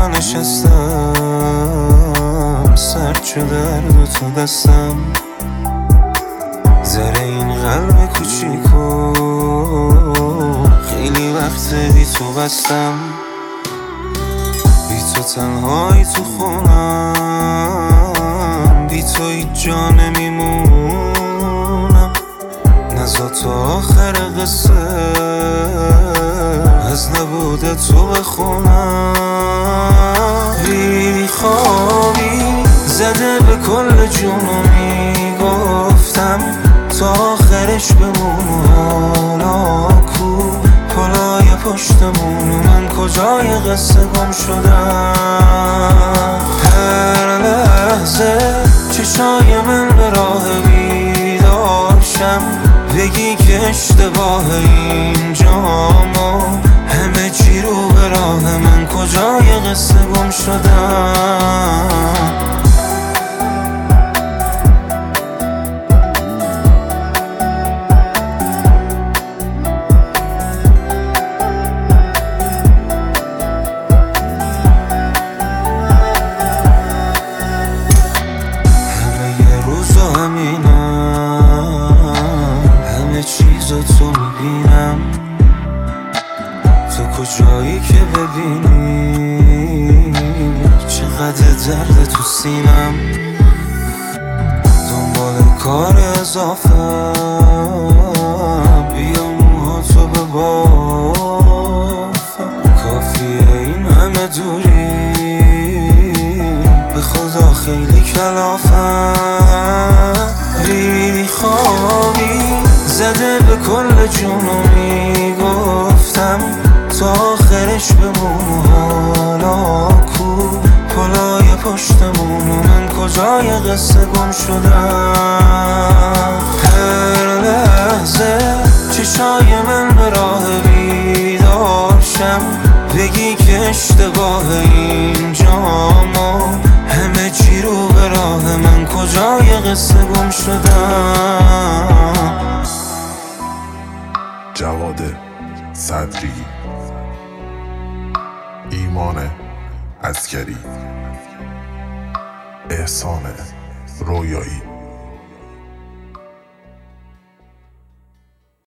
تنها نشستم، سرد شده درد تو دستم، ذره این قلب کوچیکو خیلی وقت بی تو بستم. بی تو تنهایی تو خونم، بی تو هیچ جا نمیمونم. نزا تا آخر قصه از نبود تو بخونم. بی خوابی زده به کل جونو میگفتم تا آخرش بمون. حالا کو پلای پشتمون، من کجای قصه گم شدم. هر لحظه چشای من به راه بیدارشم، بگی که اشتباه اینجامو همه چی رو به راه من، کجای قصه گم شدم. همه چیزو تو میبینم، تو کجایی که ببینی چقدر درد تو سینم. دنبال کار اضافه بیا موهاتو ببافم، کافیه این همه دوری به خدا خیلی کلافم. بی خوابی زده به کل جونو میگفتم تا آخرش بمون. حالا کو پلای پشتمون، من کجای قصه گم شدم. هر لحظه چشای من به راه بیدارشم، بگی که اشتباه اینجامو همه چی رو به راه من، کجای قصه گم شدم. جواد صدری، ایمان عسکری، احسان رویایی.